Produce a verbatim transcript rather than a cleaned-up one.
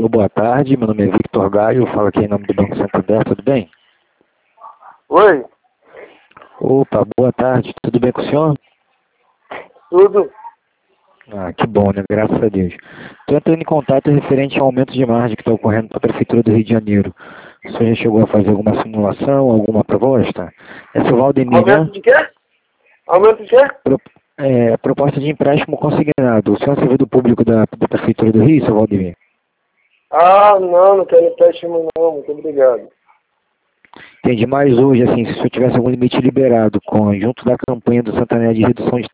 Alô, boa tarde, meu nome é Victor Gaio, falo aqui em nome do Banco Santander, tudo bem? Oi, Opa, boa tarde, tudo bem com o senhor? tudo? Ah, que bom, né? Graças a Deus. Estou entrando em contato referente ao aumento de margem que está ocorrendo para a Prefeitura do Rio de Janeiro. O senhor já chegou a fazer alguma simulação, alguma proposta? Essa é o Valdemir, Aumento né? de quê? Aumento de quê? Pro, é, proposta de empréstimo consignado. O senhor é servidor público da, da Prefeitura do Rio, seu Valdemir? Ah, não, não quero empréstimo não, muito obrigado. Entendi, mas hoje, assim, se o senhor tivesse algum limite liberado com, junto da campanha do Santander de redução de